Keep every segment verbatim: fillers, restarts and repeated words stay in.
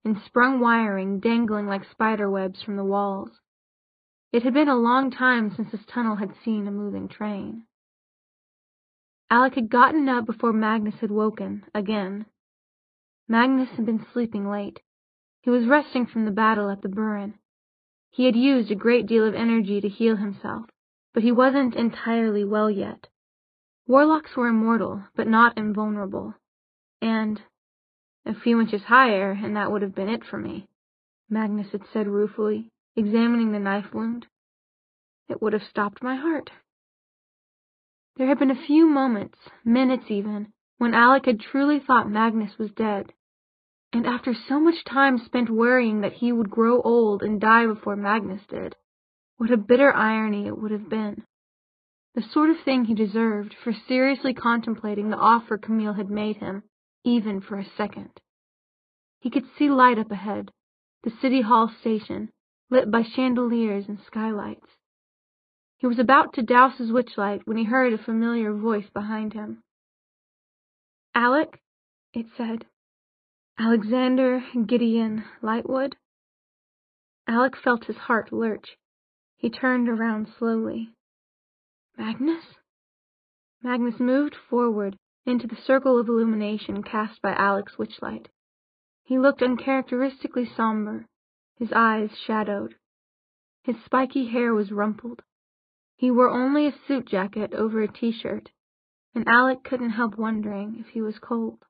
and sprung wiring dangling like spider webs from the walls. It had been a long time since this tunnel had seen a moving train. Alec had gotten up before Magnus had woken, again. Magnus had been sleeping late. He was resting from the battle at the Burren. He had used a great deal of energy to heal himself, but he wasn't entirely well yet. Warlocks were immortal, but not invulnerable. And a few inches higher, and that would have been it for me, Magnus had said ruefully, examining the knife wound. It would have stopped my heart. There had been a few moments, minutes even, when Alec had truly thought Magnus was dead. And after so much time spent worrying that he would grow old and die before Magnus did, what a bitter irony it would have been. The sort of thing he deserved for seriously contemplating the offer Camille had made him, even for a second. He could see light up ahead, the City Hall station, lit by chandeliers and skylights. He was about to douse his witchlight when he heard a familiar voice behind him. "Alec," it said. "Alexander Gideon Lightwood." Alec felt his heart lurch. He turned around slowly. "Magnus?" Magnus moved forward into the circle of illumination cast by Alec's witchlight. He looked uncharacteristically somber, his eyes shadowed. His spiky hair was rumpled. He wore only a suit jacket over a t-shirt, and Alec couldn't help wondering if he was cold.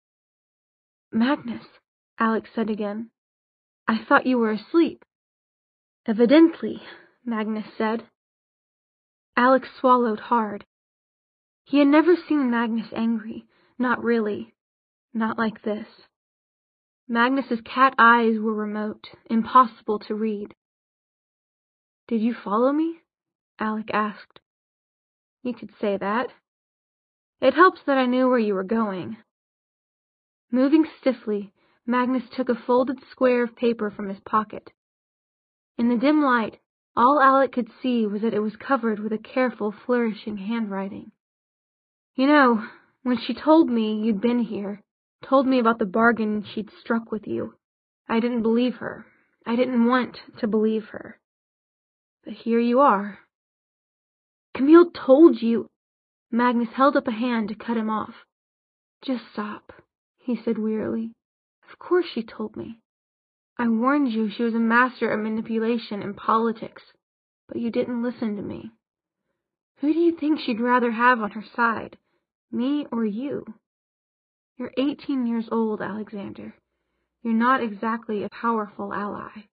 "Magnus," Alec said again. "I thought you were asleep." "Evidently," Magnus said. Alec swallowed hard. He had never seen Magnus angry, not really, not like this. Magnus's cat eyes were remote, impossible to read. "Did you follow me?" Alec asked. "You could say that. It helps that I knew where you were going." Moving stiffly, Magnus took a folded square of paper from his pocket. In the dim light, all Alec could see was that it was covered with a careful, flourishing handwriting. "You know, when she told me you'd been here, told me about the bargain she'd struck with you, I didn't believe her. I didn't want to believe her. But here you are." "Camille told you..." Magnus held up a hand to cut him off. "Just stop," he said wearily. "Of course she told me. I warned you she was a master at manipulation and politics, but you didn't listen to me. Who do you think she'd rather have on her side, me or you? You're eighteen years old, Alexander. You're not exactly a powerful ally."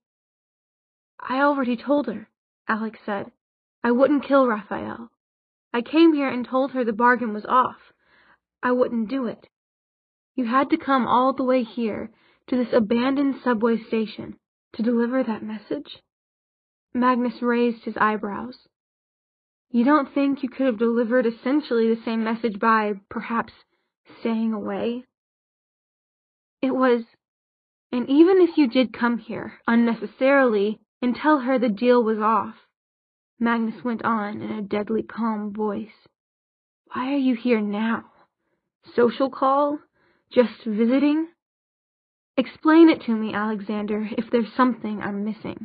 "I already told her," Alec said. "I wouldn't kill Raphael. I came here and told her the bargain was off. I wouldn't do it. You had to come all the way here, to this abandoned subway station, to deliver that message?" Magnus raised his eyebrows. "You don't think you could have delivered essentially the same message by, perhaps, staying away?" "It was... And even if you did come here, unnecessarily, and tell her the deal was off," Magnus went on in a deadly calm voice, "why are you here now? Social call? Just visiting? Explain it to me, Alexander, if there's something I'm missing."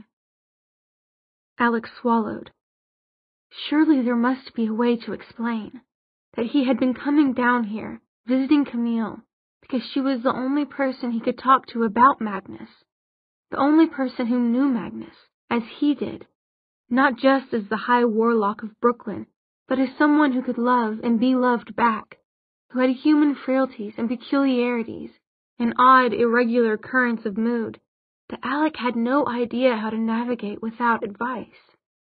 Alec swallowed. Surely there must be a way to explain that he had been coming down here, visiting Camille, because she was the only person he could talk to about Magnus, the only person who knew Magnus, as he did, not just as the High Warlock of Brooklyn, but as someone who could love and be loved back, who had human frailties and peculiarities, and odd, irregular currents of mood that Alec had no idea how to navigate without advice.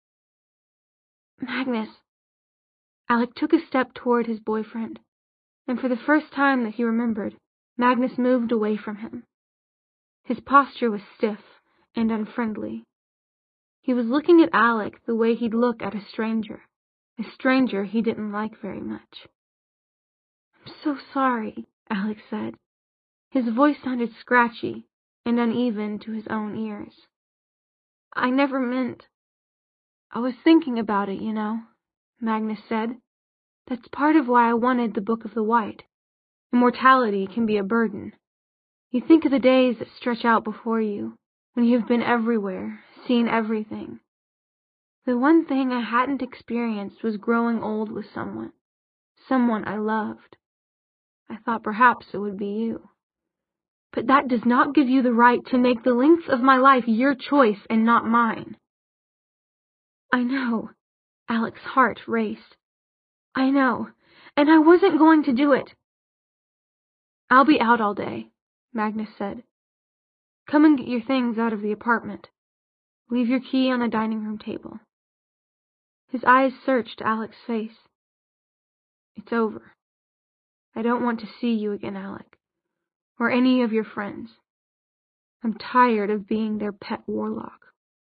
"Magnus..." Alec took a step toward his boyfriend, and for the first time that he remembered, Magnus moved away from him. His posture was stiff and unfriendly. He was looking at Alec the way he'd look at a stranger, a stranger he didn't like very much. "I'm so sorry," Alec said. His voice sounded scratchy and uneven to his own ears. "I never meant..." "I was thinking about it, you know," Magnus said. "That's part of why I wanted the Book of the White. Immortality can be a burden. You think of the days that stretch out before you, when you have been everywhere, seen everything. The one thing I hadn't experienced was growing old with someone, someone I loved. I thought perhaps it would be you. But that does not give you the right to make the length of my life your choice and not mine. I know. Alec's heart raced. I know, and I wasn't going to do it. I'll be out all day, Magnus said. Come and get your things out of the apartment. Leave your key on the dining room table. His eyes searched Alec's face. It's over. I don't want to see you again, Alec, or any of your friends. I'm tired of being their pet warlock.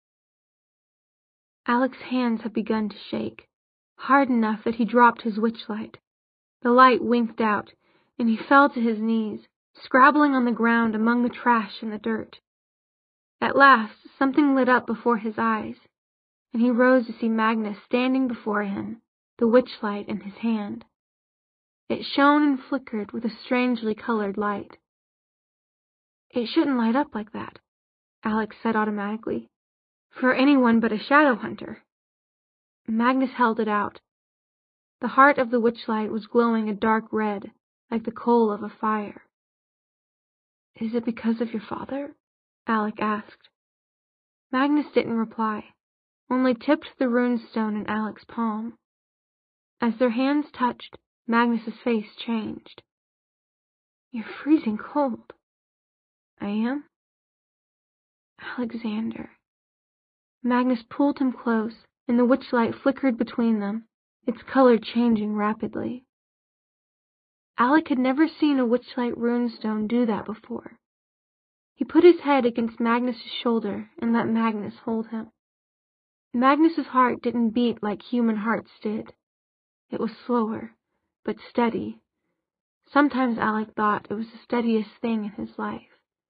Alec's hands had begun to shake, hard enough that he dropped his witchlight. The light winked out, and he fell to his knees, scrabbling on the ground among the trash and the dirt. At last, something lit up before his eyes, and he rose to see Magnus standing before him, the witchlight in his hand. It shone and flickered with a strangely colored light. It shouldn't light up like that, Alec said automatically, for anyone but a shadow hunter. Magnus held it out. The heart of the witchlight was glowing a dark red, like the coal of a fire. Is it because of your father? Alec asked. Magnus didn't reply, only tipped the runestone in Alec's palm. As their hands touched, Magnus's face changed. You're freezing cold. I am? Alexander. Magnus pulled him close, and the witchlight flickered between them, its color changing rapidly. Alec had never seen a witchlight runestone do that before. He put his head against Magnus's shoulder and let Magnus hold him. Magnus's heart didn't beat like human hearts did. It was slower, but steady. Sometimes Alec thought it was the steadiest thing in his life.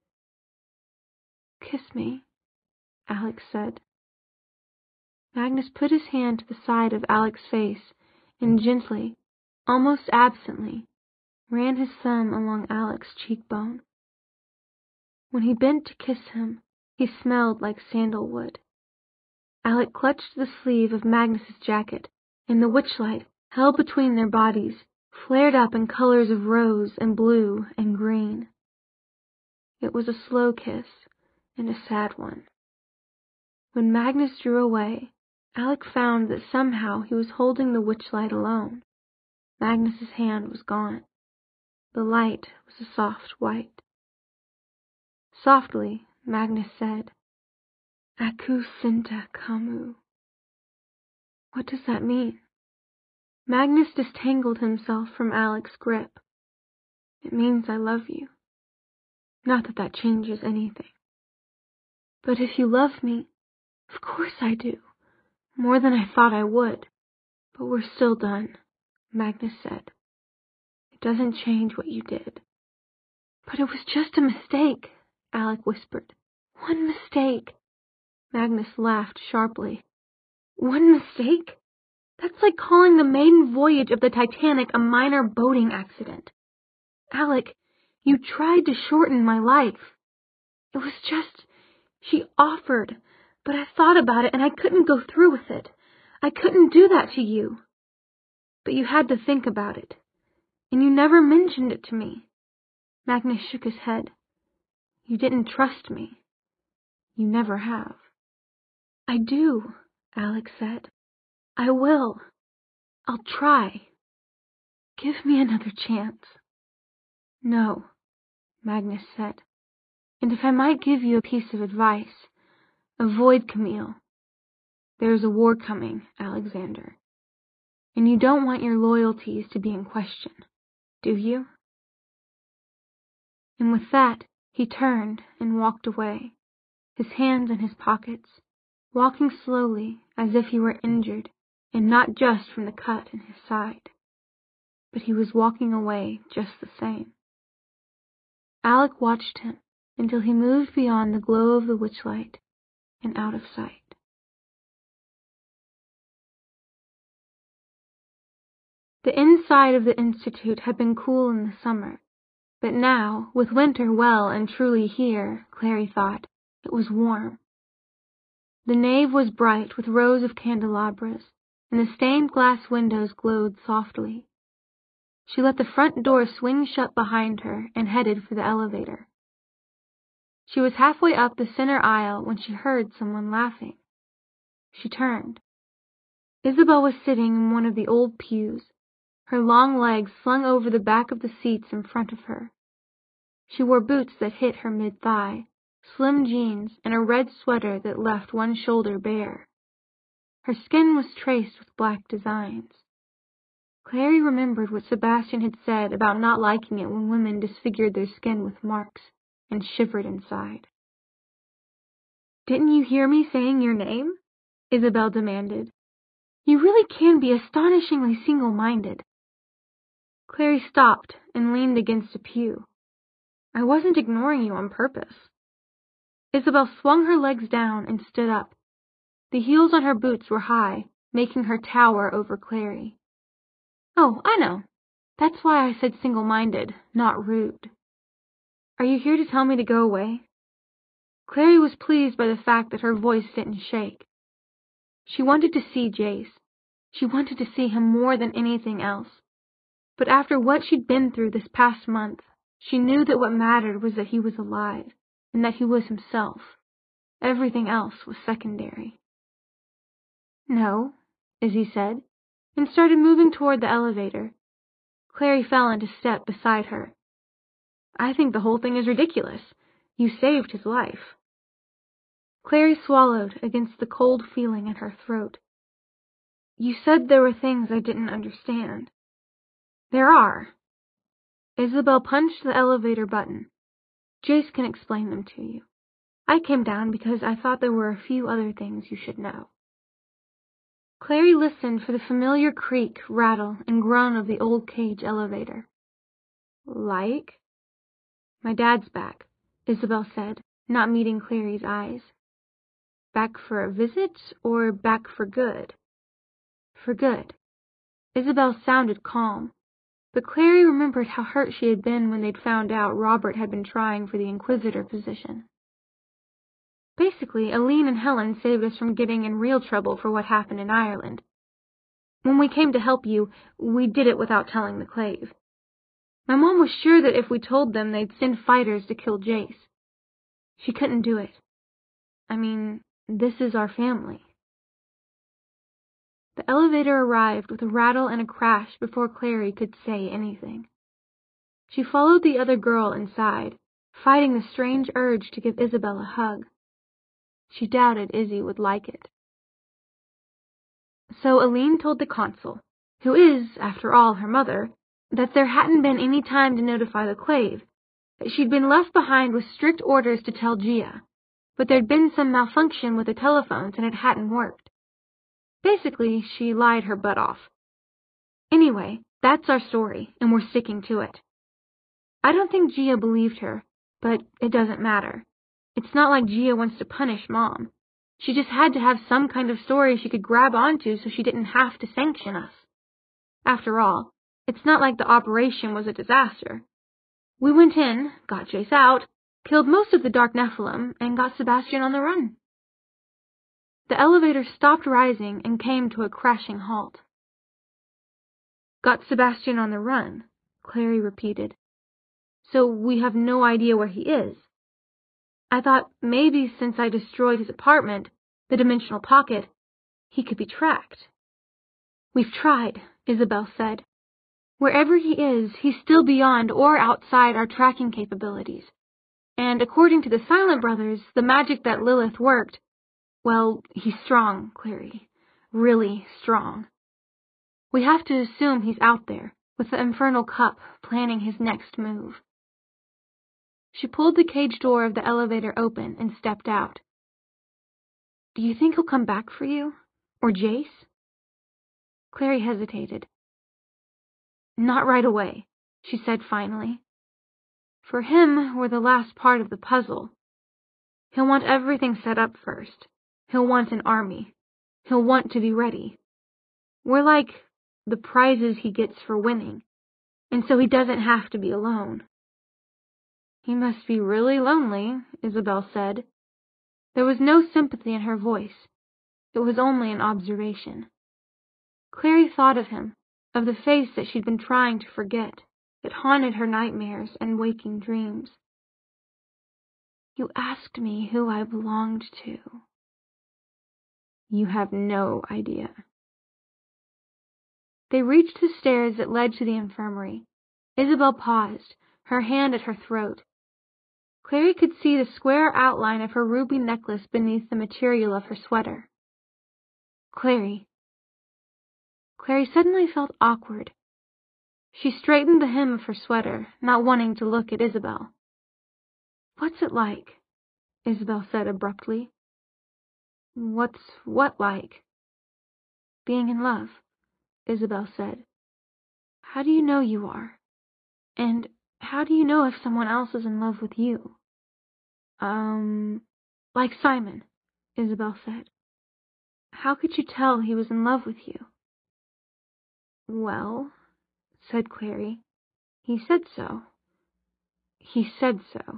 Kiss me, Alec said. Magnus put his hand to the side of Alec's face and gently, almost absently, ran his thumb along Alec's cheekbone. When he bent to kiss him, he smelled like sandalwood. Alec clutched the sleeve of Magnus's jacket, and the witchlight, held between their bodies, flared up in colors of rose and blue and green. It was a slow kiss, and a sad one. When Magnus drew away, Alec found that somehow he was holding the witchlight alone. Magnus's hand was gone. The light was a soft white. Softly, Magnus said, Aku Sinta Kamu. What does that mean? Magnus disentangled himself from Alec's grip. It means I love you. Not that that changes anything. But if you love me, of course I do. More than I thought I would. But we're still done, Magnus said. It doesn't change what you did. But it was just a mistake, Alec whispered. One mistake. Magnus laughed sharply. One mistake? That's like calling the maiden voyage of the Titanic a minor boating accident. Alec, you tried to shorten my life. It was just, she offered, but I thought about it and I couldn't go through with it. I couldn't do that to you. But you had to think about it, and you never mentioned it to me. Magnus shook his head. You didn't trust me. You never have. I do, Alec said. I will. I'll try. Give me another chance. No, Magnus said. And if I might give you a piece of advice, avoid Camille. There's a war coming, Alexander. And you don't want your loyalties to be in question, do you? And with that, he turned and walked away, his hands in his pockets, walking slowly as if he were injured, and not just from the cut in his side. But he was walking away just the same. Alec watched him until he moved beyond the glow of the witchlight and out of sight. The inside of the Institute had been cool in the summer, But now, with winter well and truly here, Clary thought, it was warm. The nave was bright with rows of candelabras, and the stained glass windows glowed softly. She let the front door swing shut behind her and headed for the elevator. She was halfway up the center aisle when she heard someone laughing. She turned. Isabel was sitting in one of the old pews, her long legs slung over the back of the seats in front of her. She wore boots that hit her mid-thigh, slim jeans, and a red sweater that left one shoulder bare. Her skin was traced with black designs. Clary remembered what Sebastian had said about not liking it when women disfigured their skin with marks, and shivered inside. "Didn't you hear me saying your name?" Isabel demanded. "You really can be astonishingly single-minded." Clary stopped and leaned against a pew. "I wasn't ignoring you on purpose." Isabel swung her legs down and stood up. The heels on her boots were high, making her tower over Clary. "Oh, I know. That's why I said single-minded, not rude. Are you here to tell me to go away?" Clary was pleased by the fact that her voice didn't shake. She wanted to see Jace. She wanted to see him more than anything else. But after what she'd been through this past month, she knew that what mattered was that he was alive, and that he was himself. Everything else was secondary. "No," Izzy said, and started moving toward the elevator. Clary fell into step beside her. "I think the whole thing is ridiculous. You saved his life." Clary swallowed against the cold feeling in her throat. "You said there were things I didn't understand." "There are." Isabel punched the elevator button. "Jace can explain them to you. I came down because I thought there were a few other things you should know." Clary listened for the familiar creak, rattle, and groan of the old cage elevator. "Like?" "My dad's back," Isabel said, not meeting Clary's eyes. "Back for a visit, or back for good?" "For good." Isabel sounded calm, but Clary remembered how hurt she had been when they'd found out Robert had been trying for the Inquisitor position. "Basically, Aline and Helen saved us from getting in real trouble for what happened in Ireland. When we came to help you, we did it without telling the Clave. My mom was sure that if we told them, they'd send fighters to kill Jace. She couldn't do it. I mean, this is our family." The elevator arrived with a rattle and a crash before Clary could say anything. She followed the other girl inside, fighting the strange urge to give Isabel a hug. She doubted Izzy would like it. So Aline told the consul, who is, after all, her mother, that there hadn't been any time to notify the Clave, that she'd been left behind with strict orders to tell Gia, but there'd been some malfunction with the telephones and it hadn't worked. Basically, she lied her butt off. Anyway, that's our story, and we're sticking to it. I don't think Gia believed her, but it doesn't matter. It's not like Gia wants to punish Mom. She just had to have some kind of story she could grab onto so she didn't have to sanction us. After all, it's not like the operation was a disaster. We went in, got Jace out, killed most of the Dark Nephilim, and got Sebastian on the run. The elevator stopped rising and came to a crashing halt. "Got Sebastian on the run," Clary repeated. "So we have no idea where he is. I thought maybe since I destroyed his apartment, the dimensional pocket, he could be tracked." "We've tried," Isabel said. "Wherever he is, he's still beyond or outside our tracking capabilities. And according to the Silent Brothers, the magic that Lilith worked, well, he's strong, Clary. Really strong. We have to assume he's out there, with the Infernal Cup, planning his next move." She pulled the cage door of the elevator open and stepped out. "Do you think he'll come back for you? Or Jace?" Clary hesitated. "Not right away," she said finally. "For him, we're the last part of the puzzle. He'll want everything set up first. He'll want an army. He'll want to be ready. We're like the prizes he gets for winning, and so he doesn't have to be alone." "He must be really lonely," Isabel said. There was no sympathy in her voice. It was only an observation. Clary thought of him, of the face that she'd been trying to forget, that haunted her nightmares and waking dreams. "You asked me who I belonged to." "You have no idea." They reached the stairs that led to the infirmary. Isabel paused, her hand at her throat. Clary could see the square outline of her ruby necklace beneath the material of her sweater. Clary. Clary suddenly felt awkward. She straightened the hem of her sweater, not wanting to look at Isabel. "What's it like?" Isabel said abruptly. "What's what like?" "Being in love," Isabel said. "How do you know you are? And how do you know if someone else is in love with you?" Um, like Simon," Isabel said. "How could you tell he was in love with you?" "Well," said Clary, "he said so. He said so."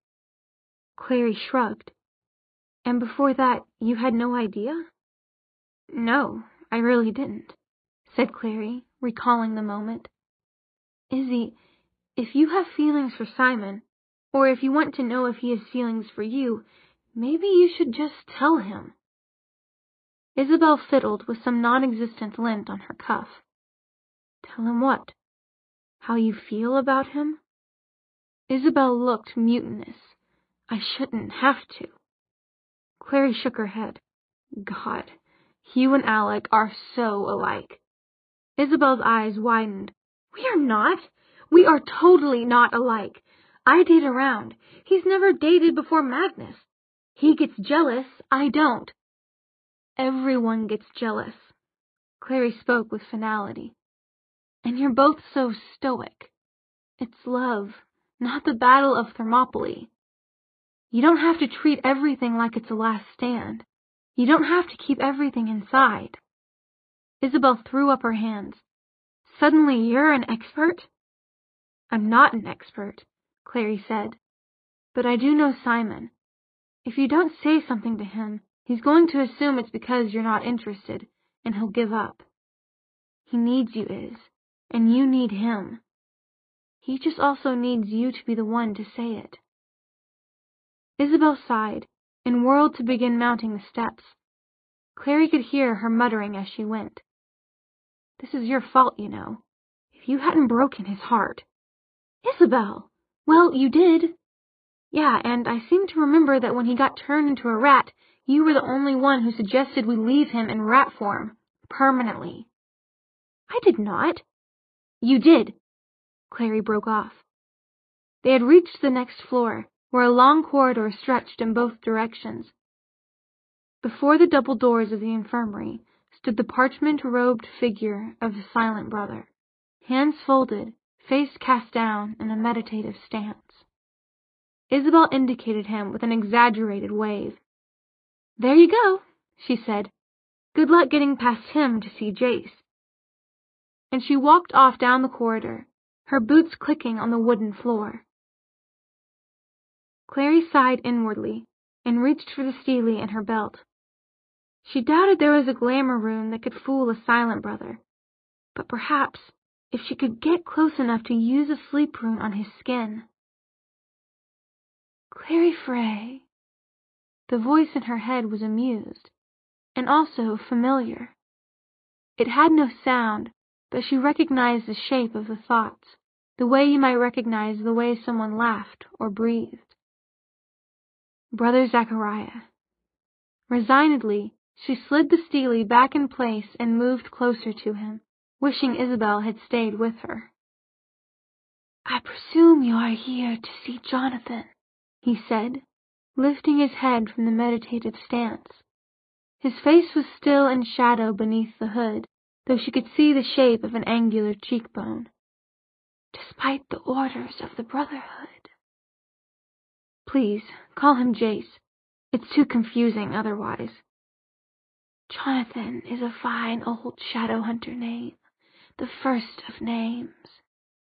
Clary shrugged. "And before that you had no idea?" "No, I really didn't," said Clary, recalling the moment. "Izzy, if you have feelings for Simon, or if you want to know if he has feelings for you, maybe you should just tell him." Isabel fiddled with some non-existent lint on her cuff. "Tell him what? How you feel about him?" Isabel looked mutinous. "I shouldn't have to." Clary shook her head. "God, you and Alec are so alike." Isabel's eyes widened. "We are not. We are totally not alike. I date around. He's never dated before Magnus. He gets jealous. I don't." "Everyone gets jealous." Clary spoke with finality. "And you're both so stoic. It's love, not the Battle of Thermopylae. You don't have to treat everything like it's a last stand. You don't have to keep everything inside." Isabel threw up her hands. "Suddenly you're an expert?" "I'm not an expert," Clary said. "But I do know Simon. If you don't say something to him, he's going to assume it's because you're not interested, and he'll give up. He needs you, Iz, and you need him. He just also needs you to be the one to say it." Isabel sighed and whirled to begin mounting the steps. Clary could hear her muttering as she went. "This is your fault, you know. If you hadn't broken his heart—" "Isabel! Well, you did." "Yeah, and I seem to remember that when he got turned into a rat, you were the only one who suggested we leave him in rat form, permanently." "I did not." "You did." Clary broke off. They had reached the next floor, where a long corridor stretched in both directions. Before the double doors of the infirmary stood the parchment-robed figure of the silent brother, hands folded, face cast down in a meditative stance. Isabel indicated him with an exaggerated wave. "There you go," she said. "Good luck getting past him to see Jace." And she walked off down the corridor, her boots clicking on the wooden floor. Clary sighed inwardly and reached for the stele in her belt. She doubted there was a glamour rune that could fool a silent brother, but perhaps if she could get close enough to use a sleep rune on his skin. "Clary Frey." The voice in her head was amused, and also familiar. It had no sound, but she recognized the shape of the thoughts, the way you might recognize the way someone laughed or breathed. Brother Zachariah. Resignedly, she slid the stele back in place and moved closer to him, wishing Isabel had stayed with her. "I presume you are here to see Jonathan," he said, lifting his head from the meditative stance. His face was still in shadow beneath the hood, though she could see the shape of an angular cheekbone. "Despite the orders of the Brotherhood." "Please, call him Jace. It's too confusing otherwise." "Jonathan is a fine old shadow hunter name, the first of names."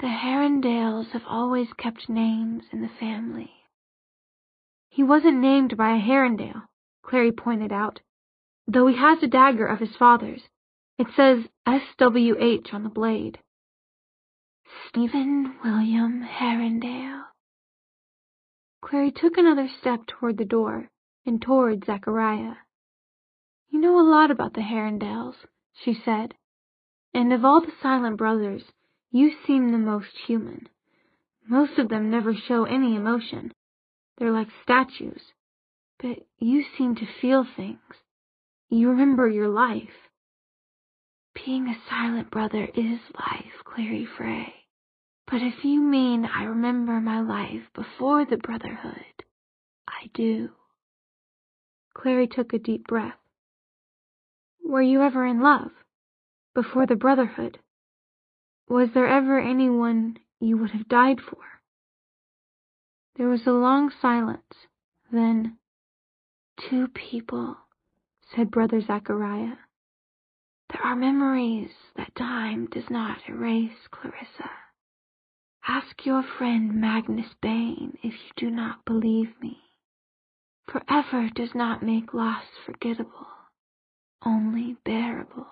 The Herondales have always kept names in the family. He wasn't named by a Herondale, Clary pointed out, though he has a dagger of his father's. It says S W H on the blade. Stephen William Herondale. Clary took another step toward the door and toward Zachariah. You know a lot about the Herondales, she said, and of all the silent brothers, you seem the most human. Most of them never show any emotion. They're like statues, but you seem to feel things. You remember your life. Being a silent brother is life, Clary Frey. But if you mean I remember my life before the brotherhood, I do. Clary took a deep breath. Were you ever in love? Before the brotherhood? Was there ever anyone you would have died for? There was a long silence. Then, two people, said Brother Zachariah. There are memories that time does not erase, Clarissa. Ask your friend Magnus Bane if you do not believe me. Forever does not make loss forgettable, only bearable.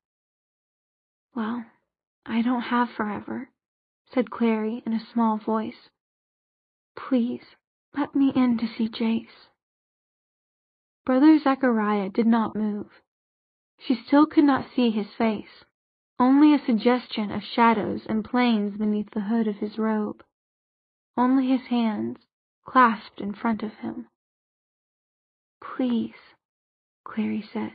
Well, I don't have forever, said Clary in a small voice. Please, let me in to see Jace. Brother Zachariah did not move. She still could not see his face, only a suggestion of shadows and planes beneath the hood of his robe. Only his hands, clasped in front of him. Please, Clary said.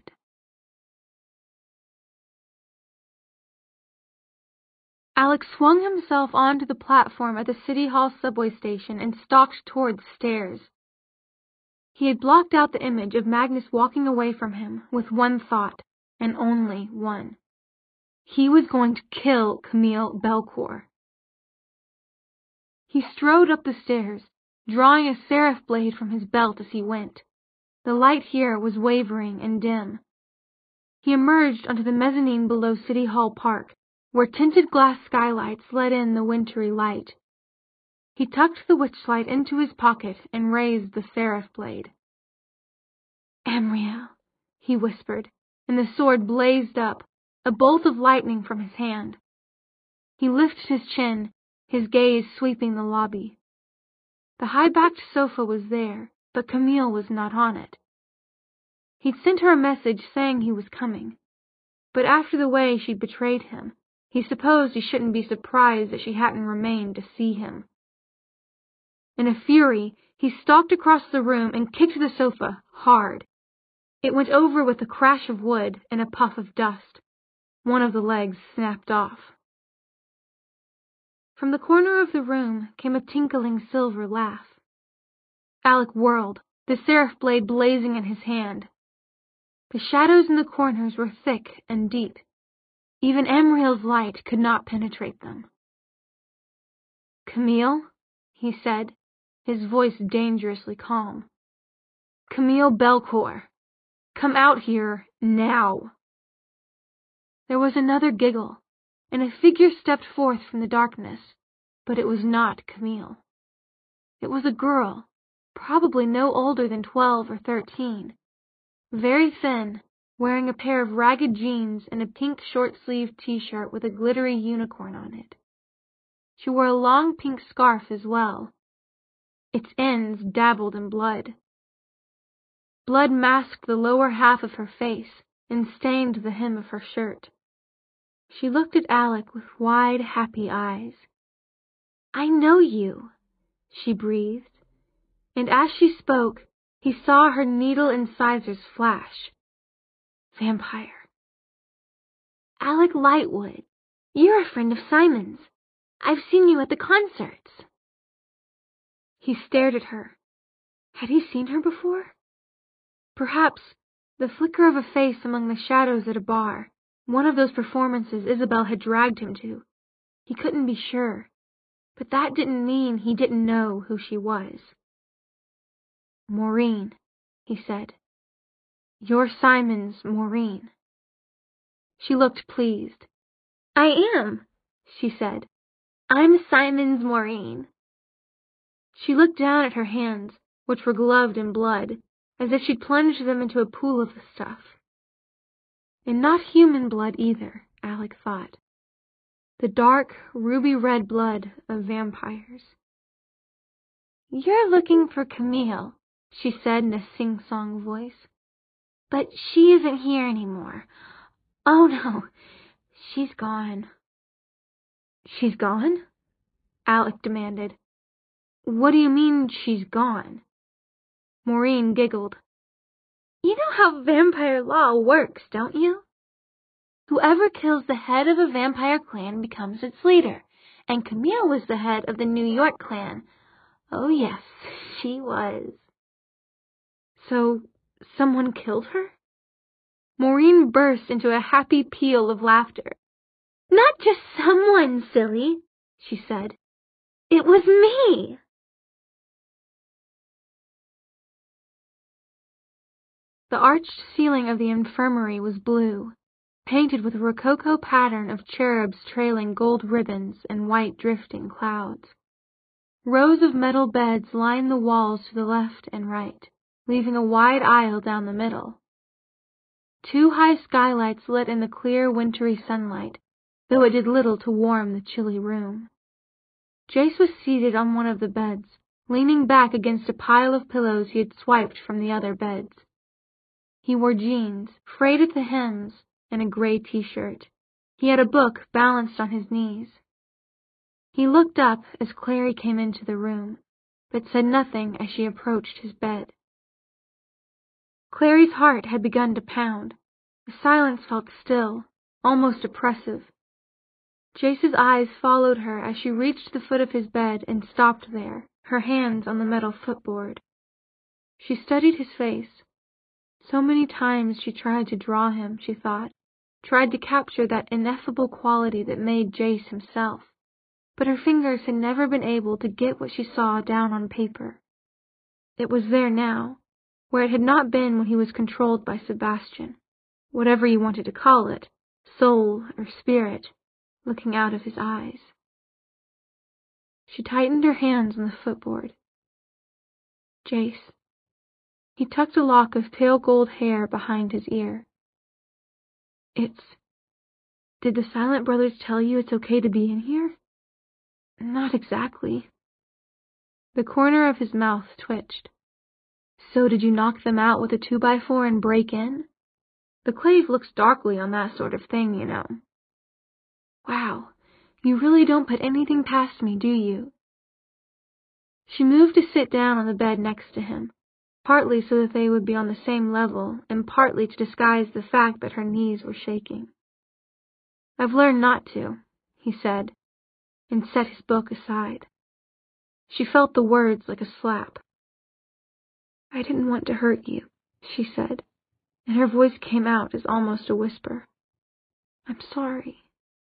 Alex swung himself onto the platform at the City Hall subway station and stalked toward the stairs. He had blocked out the image of Magnus walking away from him with one thought, and only one. He was going to kill Camille Belcour. He strode up the stairs, drawing a seraph blade from his belt as he went. The light here was wavering and dim. He emerged onto the mezzanine below City Hall Park, where tinted glass skylights let in the wintry light. He tucked the witchlight into his pocket and raised the seraph blade. Amriel, he whispered, and the sword blazed up, a bolt of lightning from his hand. He lifted his chin, his gaze sweeping the lobby. The high-backed sofa was there, but Camille was not on it. He'd sent her a message saying he was coming, but after the way she'd betrayed him, he supposed he shouldn't be surprised that she hadn't remained to see him. In a fury, he stalked across the room and kicked the sofa hard. It went over with a crash of wood and a puff of dust. One of the legs snapped off. From the corner of the room came a tinkling silver laugh. Alec whirled, the seraph blade blazing in his hand. The shadows in the corners were thick and deep. Even Amriel's light could not penetrate them. Camille, he said, his voice dangerously calm. Camille Belcour, come out here now. There was another giggle, and a figure stepped forth from the darkness, but it was not Camille. It was a girl, probably no older than twelve or thirteen, very thin, wearing a pair of ragged jeans and a pink short-sleeved t-shirt with a glittery unicorn on it. She wore a long pink scarf as well. Its ends dabbled in blood. Blood masked the lower half of her face and stained the hem of her shirt. She looked at Alec with wide, happy eyes. I know you, she breathed, and as she spoke, he saw her needle incisors flash. Vampire. Alec Lightwood, you're a friend of Simon's. I've seen you at the concerts. He stared at her. Had he seen her before? Perhaps the flicker of a face among the shadows at a bar, one of those performances Isabel had dragged him to. He couldn't be sure, but that didn't mean he didn't know who she was. Maureen, he said. You're Simon's Maureen. She looked pleased. I am, she said. I'm Simon's Maureen." She looked down at her hands, which were gloved in blood, as if she'd plunged them into a pool of the stuff. And not human blood either, Alec thought. The dark, ruby-red blood of vampires. "You're looking for Camille," she said in a sing-song voice. "But she isn't here anymore. Oh no, she's gone." "She's gone?" Alec demanded. "What do you mean she's gone?" Maureen giggled. "You know how vampire law works, don't you? Whoever kills the head of a vampire clan becomes its leader, and Camille was the head of the New York clan. Oh yes, she was." "So, someone killed her?" Maureen burst into a happy peal of laughter. "Not just someone, silly," she said. "It was me." The arched ceiling of the infirmary was blue, painted with a rococo pattern of cherubs trailing gold ribbons and white drifting clouds. Rows of metal beds lined the walls to the left and right, leaving a wide aisle down the middle. Two high skylights lit in the clear wintry sunlight, though it did little to warm the chilly room. Jace was seated on one of the beds, leaning back against a pile of pillows he had swiped from the other beds. He wore jeans, frayed at the hems, and a gray t-shirt. He had a book balanced on his knees. He looked up as Clary came into the room, but said nothing as she approached his bed. Clary's heart had begun to pound. The silence felt still, almost oppressive. Jace's eyes followed her as she reached the foot of his bed and stopped there, her hands on the metal footboard. She studied his face. So many times she tried to draw him, she thought, tried to capture that ineffable quality that made Jace himself, but her fingers had never been able to get what she saw down on paper. It was there now, where it had not been when he was controlled by Sebastian, whatever you wanted to call it, soul or spirit, looking out of his eyes. She tightened her hands on the footboard. Jace. He tucked a lock of pale gold hair behind his ear. It's... Did the Silent Brothers tell you it's okay to be in here? Not exactly. The corner of his mouth twitched. So did you knock them out with a two-by-four and break in? The Clave looks darkly on that sort of thing, you know. Wow, you really don't put anything past me, do you? She moved to sit down on the bed next to him, partly so that they would be on the same level, and partly to disguise the fact that her knees were shaking. I've learned not to, he said, and set his book aside. She felt the words like a slap. I didn't want to hurt you, she said, and her voice came out as almost a whisper. I'm sorry.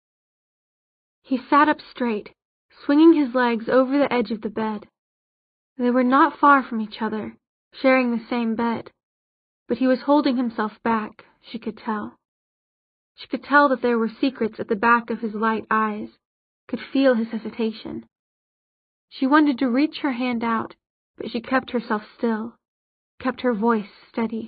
He sat up straight, swinging his legs over the edge of the bed. They were not far from each other, sharing the same bed, but he was holding himself back, she could tell. She could tell that there were secrets at the back of his light eyes, could feel his hesitation. She wanted to reach her hand out, but she kept herself still, kept her voice steady.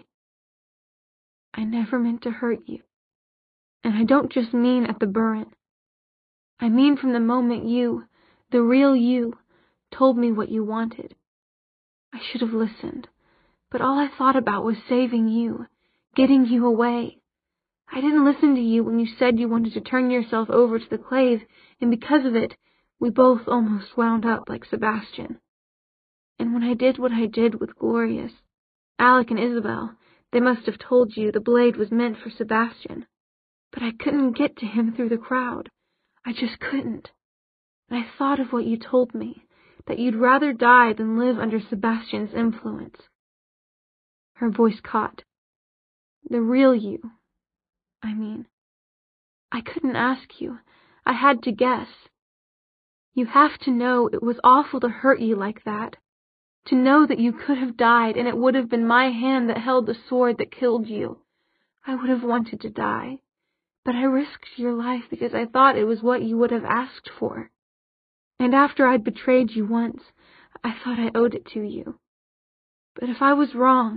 I never meant to hurt you, and I don't just mean at the Burren. I mean from the moment you, the real you, told me what you wanted. I should have listened, but all I thought about was saving you, getting you away. I didn't listen to you when you said you wanted to turn yourself over to the Clave, and because of it, we both almost wound up like Sebastian. And when I did what I did with Glorious, Alec and Isabel, they must have told you the blade was meant for Sebastian. But I couldn't get to him through the crowd. I just couldn't. And I thought of what you told me, that you'd rather die than live under Sebastian's influence. Her voice caught. The real you, I mean. I couldn't ask you. I had to guess. You have to know it was awful to hurt you like that. To know that you could have died and it would have been my hand that held the sword that killed you. I would have wanted to die. But I risked your life because I thought it was what you would have asked for. And after I'd betrayed you once, I thought I owed it to you. But if I was wrong,